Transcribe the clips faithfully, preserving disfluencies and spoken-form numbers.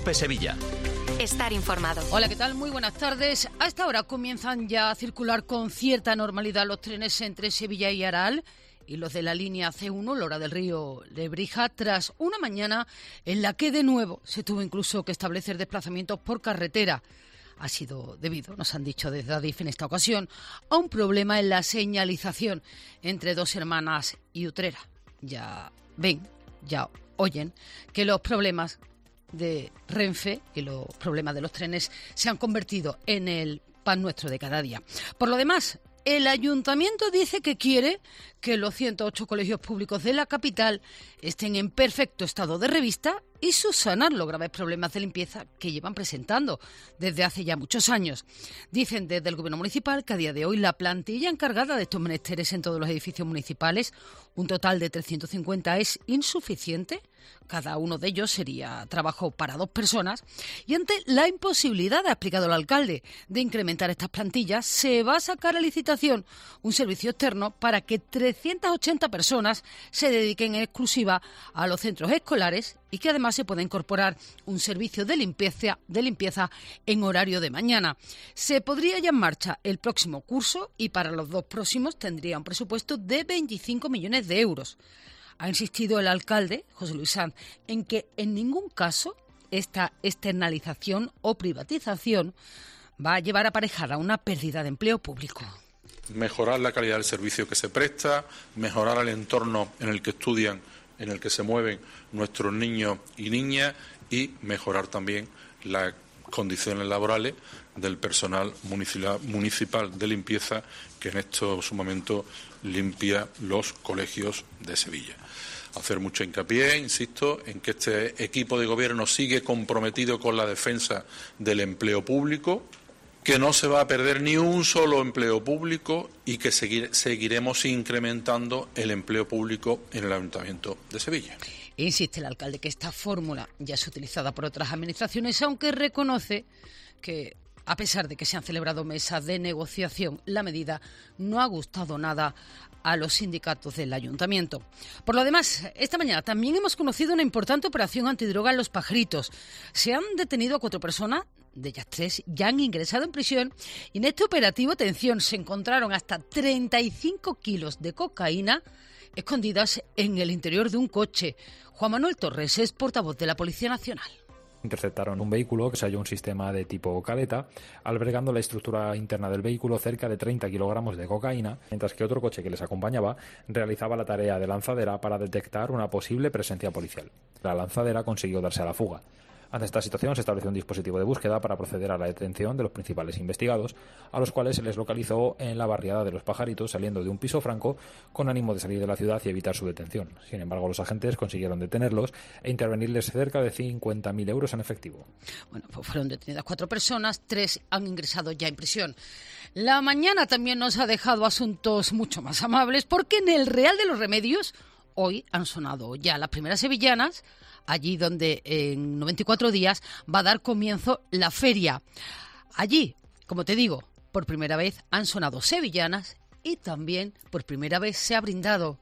COPE Sevilla. Estar informado. Hola, ¿qué tal? Muy buenas tardes. A esta hora comienzan ya a circular con cierta normalidad los trenes entre Sevilla y Aral y los de la línea C uno, Lora del Río Lebrija, tras una mañana en la que de nuevo se tuvo incluso que establecer desplazamientos por carretera. Ha sido debido, nos han dicho desde Adif en esta ocasión, a un problema en la señalización entre Dos Hermanas y Utrera. Ya ven, ya oyen que los problemas de Renfe y los problemas de los trenes se han convertido en el pan nuestro de cada día. Por lo demás, el ayuntamiento dice que quiere que los ciento ocho colegios públicos de la capital estén en perfecto estado de revista y subsanar los graves problemas de limpieza que llevan presentando desde hace ya muchos años. Dicen desde el Gobierno municipal que a día de hoy la plantilla encargada de estos menesteres en todos los edificios municipales, un total de trescientos cincuenta, es insuficiente. Cada uno de ellos sería trabajo para dos personas. Y ante la imposibilidad, ha explicado el alcalde, de incrementar estas plantillas, se va a sacar a licitación un servicio externo para que trescientas ochenta personas se dediquen en exclusiva a los centros escolares y que además se pueda incorporar un servicio de limpieza, de limpieza en horario de mañana. Se podría ya en marcha el próximo curso y para los dos próximos tendría un presupuesto de veinticinco millones de euros. Ha insistido el alcalde, José Luis Sanz, en que en ningún caso esta externalización o privatización va a llevar aparejada una pérdida de empleo público. Mejorar la calidad del servicio que se presta, mejorar el entorno en el que estudian, en el que se mueven nuestros niños y niñas y mejorar también las condiciones laborales del personal municipal de limpieza que en estos momentos limpia los colegios de Sevilla. Hacer mucho hincapié, insisto, en que este equipo de gobierno sigue comprometido con la defensa del empleo público, que no se va a perder ni un solo empleo público y que seguir, seguiremos incrementando el empleo público en el Ayuntamiento de Sevilla. Insiste el alcalde que esta fórmula ya es utilizada por otras administraciones, aunque reconoce que, a pesar de que se han celebrado mesas de negociación, la medida no ha gustado nada a los sindicatos del ayuntamiento. Por lo demás, esta mañana también hemos conocido una importante operación antidroga en Los Pajaritos. Se han detenido a cuatro personas, de ellas tres ya han ingresado en prisión, y en este operativo, atención, se encontraron hasta treinta y cinco kilos de cocaína escondidas en el interior de un coche. Juan Manuel Torres es portavoz de la Policía Nacional. Interceptaron un vehículo que se halló un sistema de tipo caleta, albergando la estructura interna del vehículo cerca de treinta kilogramos de cocaína, mientras que otro coche que les acompañaba realizaba la tarea de lanzadera para detectar una posible presencia policial. La lanzadera consiguió darse a la fuga. Ante esta situación se estableció un dispositivo de búsqueda para proceder a la detención de los principales investigados, a los cuales se les localizó en la barriada de Los Pajaritos, saliendo de un piso franco con ánimo de salir de la ciudad y evitar su detención. Sin embargo, los agentes consiguieron detenerlos e intervenirles cerca de cincuenta mil euros en efectivo. Bueno, pues fueron detenidas cuatro personas, tres han ingresado ya en prisión. La mañana también nos ha dejado asuntos mucho más amables, porque en el Real de los Remedios hoy han sonado ya las primeras sevillanas, allí donde en noventa y cuatro días va a dar comienzo la feria. Allí, como te digo, por primera vez han sonado sevillanas y también por primera vez se ha brindado.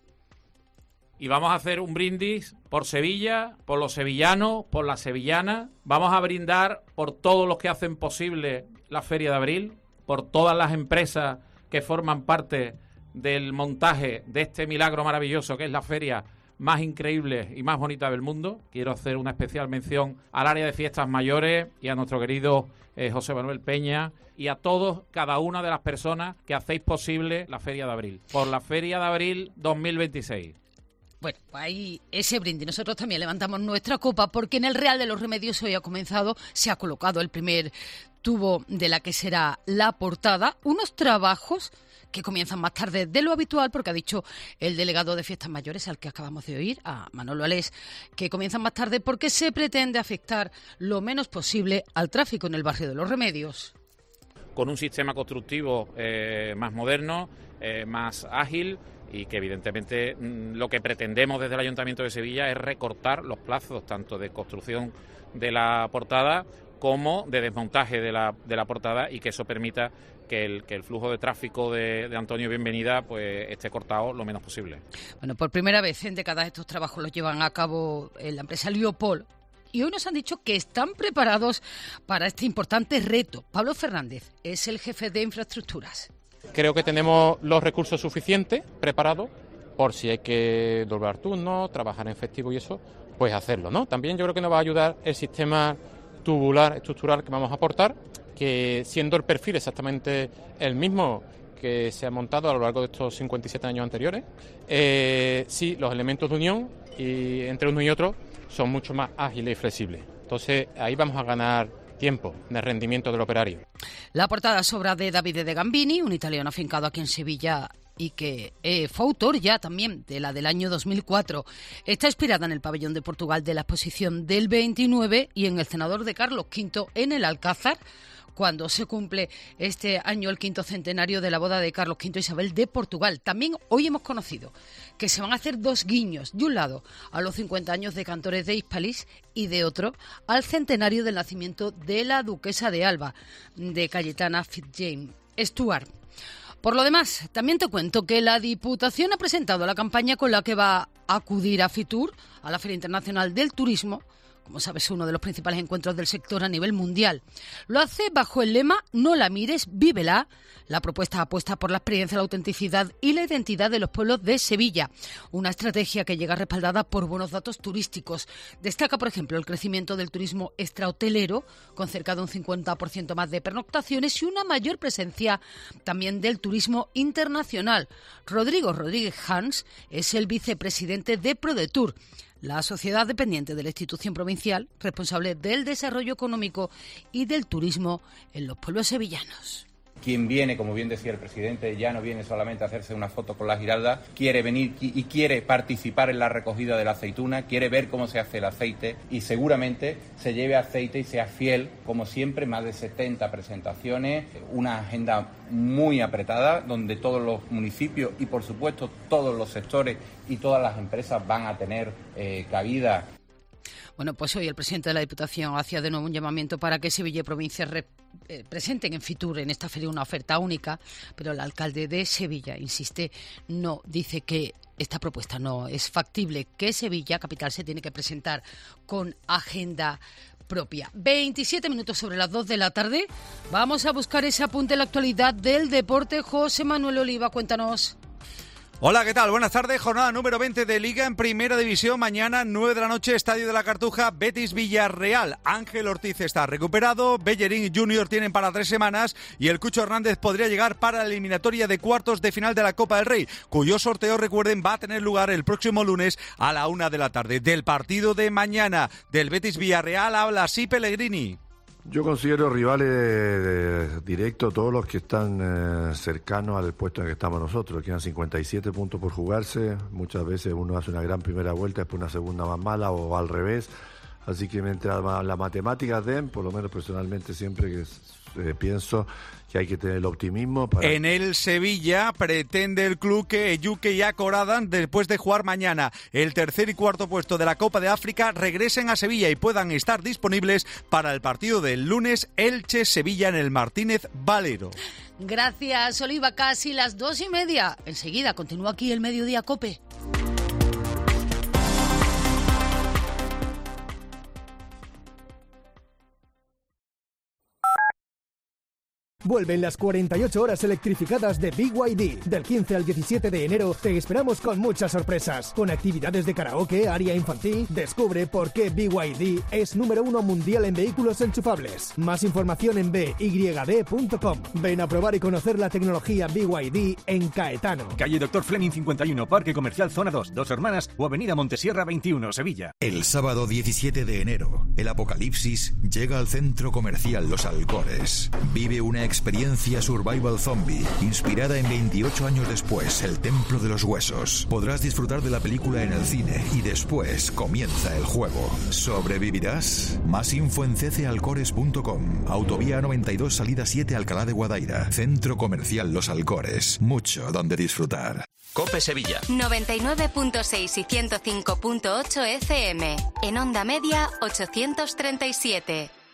Y vamos a hacer un brindis por Sevilla, por los sevillanos, por las sevillanas. Vamos a brindar por todos los que hacen posible la Feria de Abril, por todas las empresas que forman parte del montaje de este milagro maravilloso que es la feria más increíble y más bonita del mundo. Quiero hacer una especial mención al área de fiestas mayores y a nuestro querido eh, José Manuel Peña y a todos, cada una de las personas que hacéis posible la Feria de Abril, por la Feria de Abril dos mil veintiséis. Bueno, pues ahí ese brindis. Nosotros también levantamos nuestra copa porque en el Real de los Remedios hoy ha comenzado, se ha colocado el primer tubo de la que será la portada, unos trabajos que comienzan más tarde de lo habitual, porque ha dicho el delegado de Fiestas Mayores, al que acabamos de oír, a Manolo Alés, que comienzan más tarde porque se pretende afectar lo menos posible al tráfico en el barrio de los Remedios. Con un sistema constructivo eh, más moderno, eh, más ágil, y que evidentemente lo que pretendemos desde el Ayuntamiento de Sevilla es recortar los plazos tanto de construcción de la portada como de desmontaje de la, de la portada, y que eso permita que el, que el flujo de tráfico de, de Antonio Bienvenida pues esté cortado lo menos posible. Bueno, por primera vez en décadas estos trabajos los llevan a cabo en la empresa Leopold, y hoy nos han dicho que están preparados para este importante reto. Pablo Fernández es el jefe de infraestructuras. Creo que tenemos los recursos suficientes preparados por si hay que doblar turnos, trabajar en festivo y eso, pues hacerlo, ¿no? También yo creo que nos va a ayudar el sistema tubular estructural que vamos a aportar, que siendo el perfil exactamente el mismo que se ha montado a lo largo de estos cincuenta y siete años anteriores, eh, sí, los elementos de unión y entre uno y otro son mucho más ágiles y flexibles. Entonces ahí vamos a ganar tiempo de rendimiento del operario. La portada es obra de Davide de Gambini, un italiano afincado aquí en Sevilla y que eh, fue autor ya también de la del año dos mil cuatro. Está inspirada en el pabellón de Portugal de la exposición del veintinueve y en el cenador de Carlos quinto en el Alcázar, cuando se cumple este año el quinto centenario de la boda de Carlos quinto e Isabel de Portugal. También hoy hemos conocido que se van a hacer dos guiños, de un lado a los cincuenta años de Cantores de Hispalis y de otro al centenario del nacimiento de la duquesa de Alba, de Cayetana Fitzjames Stuart. Por lo demás, también te cuento que la Diputación ha presentado la campaña con la que va a acudir a Fitur, a la Feria Internacional del Turismo, como sabes, uno de los principales encuentros del sector a nivel mundial. Lo hace bajo el lema "No la mires, vívela". La propuesta apuesta por la experiencia, la autenticidad y la identidad de los pueblos de Sevilla. Una estrategia que llega respaldada por buenos datos turísticos. Destaca, por ejemplo, el crecimiento del turismo extrahotelero, con cerca de un cincuenta por ciento más de pernoctaciones y una mayor presencia también del turismo internacional. Rodrigo Rodríguez Hans es el vicepresidente de ProDetour, la sociedad dependiente de la institución provincial responsable del desarrollo económico y del turismo en los pueblos sevillanos. Quien viene, como bien decía el presidente, ya no viene solamente a hacerse una foto con la Giralda, quiere venir y quiere participar en la recogida de la aceituna, quiere ver cómo se hace el aceite y seguramente se lleve aceite y sea fiel, como siempre, más de setenta presentaciones, una agenda muy apretada donde todos los municipios y, por supuesto, todos los sectores y todas las empresas van a tener eh, cabida. Bueno, pues hoy el presidente de la Diputación hacía de nuevo un llamamiento para que Sevilla y provincia re, eh, presenten en Fitur, en esta feria, una oferta única, pero el alcalde de Sevilla insiste, no, dice que esta propuesta no es factible, que Sevilla, capital, se tiene que presentar con agenda propia. veintisiete minutos sobre las dos de la tarde. Vamos a buscar ese apunte en la actualidad del deporte. José Manuel Oliva, cuéntanos. Hola, ¿qué tal? Buenas tardes. Jornada número veinte de Liga en Primera División. Mañana, nueve de la noche, Estadio de la Cartuja, Betis Villarreal. Ángel Ortiz está recuperado, Bellerín Junior tienen para tres semanas y el Cucho Hernández podría llegar para la eliminatoria de cuartos de final de la Copa del Rey, cuyo sorteo, recuerden, va a tener lugar el próximo lunes a la una de la tarde. Del partido de mañana del Betis Villarreal habla así Pellegrini. Yo considero rivales eh, directos todos los que están eh, cercanos al puesto en el que estamos nosotros. Quedan cincuenta y siete puntos por jugarse. Muchas veces uno hace una gran primera vuelta, después una segunda más mala o al revés. Así que mientras las matemáticas den, por lo menos personalmente siempre que eh, pienso que hay que tener el optimismo para... En el Sevilla pretende el club que Eyuke y Akoradan, después de jugar mañana el tercer y cuarto puesto de la Copa de África, regresen a Sevilla y puedan estar disponibles para el partido del lunes Elche-Sevilla en el Martínez Valero. Gracias, Oliva. Casi las dos y media. Enseguida continúa aquí el Mediodía COPE. Vuelven las cuarenta y ocho horas electrificadas de B Y D. Del quince al diecisiete de enero te esperamos con muchas sorpresas. Con actividades de karaoke, área infantil, descubre por qué B Y D es número uno mundial en vehículos enchufables. Más información en b y d punto com. Ven a probar y conocer la tecnología B Y D en Caetano. Calle Doctor Fleming cincuenta y uno, Parque Comercial Zona dos, Dos Hermanas o Avenida Montesierra veintiuno, Sevilla. El sábado diecisiete de enero, el apocalipsis llega al centro comercial Los Alcores. Vive una experiencia survival zombie, inspirada en veintiocho años después, El Templo de los Huesos. Podrás disfrutar de la película en el cine y después comienza el juego. ¿Sobrevivirás? Más info en c c alcores punto com. Autovía noventa y dos, salida siete, Alcalá de Guadaira. Centro comercial Los Alcores. Mucho donde disfrutar. COPE Sevilla. noventa y nueve punto seis y ciento cinco punto ocho F M. En onda media, ochocientos treinta y siete.